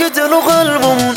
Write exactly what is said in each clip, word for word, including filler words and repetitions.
دل و قلبمون.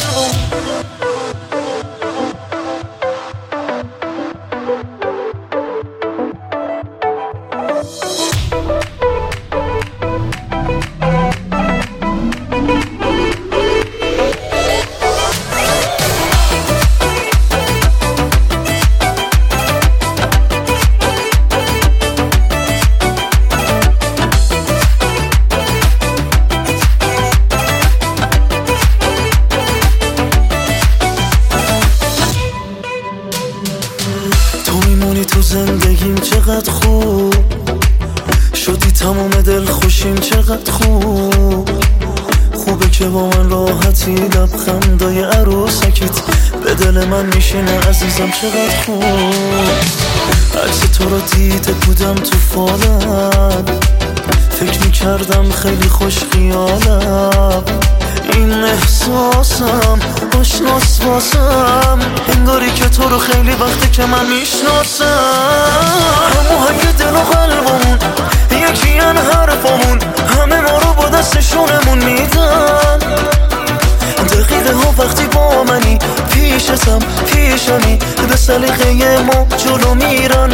تو زندگیم چقدر خوب شدی، تمام دل خوشیم چقدر خوب. خوبه که با من راحتی، لبخندای عروسکیت به دل من میشینه عزیزم چقدر خوب. عکس تو رو دیده بودم تو فالم، فکر میکردم خیلی خوش خیالم. این احساسم آشناس واسم، انگاری که تو رو خیلی وقته که من میشناسم. هماهنگ دل و قلبمون یکی ان حرفمون، همه ما رو با دستشونمون میدن. دقیقه ها وقتی با منی، پیشتم پیشمی، به سلیقه ما جلو میرن.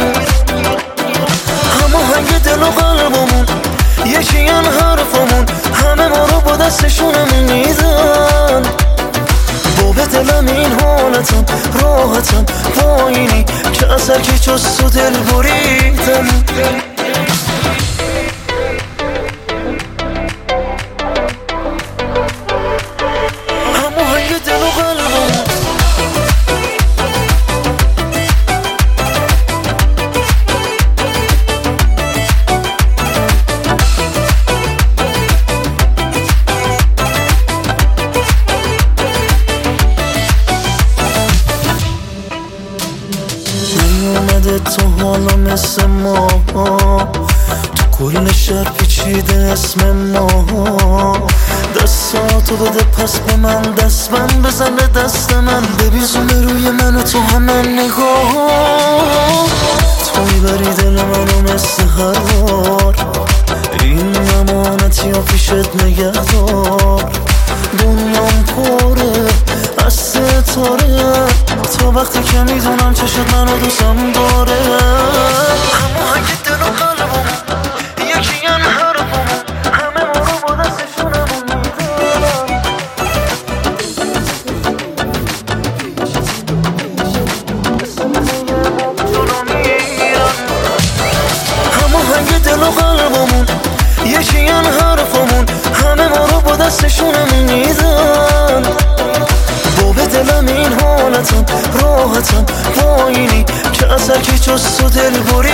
هماهنگ دل و قلبمون یکی ان حرفمون، همه ما رو با دستشونمون میدن. با به دلم این حالتم راحتم با اینی که از هرکی جز تو دل بریدم. هماهنگ دل و قلبمون. اومده تو حالا مثل ما، تو کل شهر پیچیده اسم ما. دستاتو بده پس به من، دست من بزن به دست من، ببیزونه روی من و تو همه نگاه. تو میبری دل منو مثل هر بار، این امانتی ها پیشت نگهدار. دنیام پره از ستاره، تا وقتی که میدونم چشت منو دوستم داره. هماهنگ دل و قلبمون یکی ان حرفمون، همه ما رو با دستشونمون میدارن. هماهنگ دل و قلبمون یکی ان حرفمون، همه ما رو با دستشونمون میدن. با به دلم این حالتم راحتم با اینی که از هرکی جز تو دل بریدم.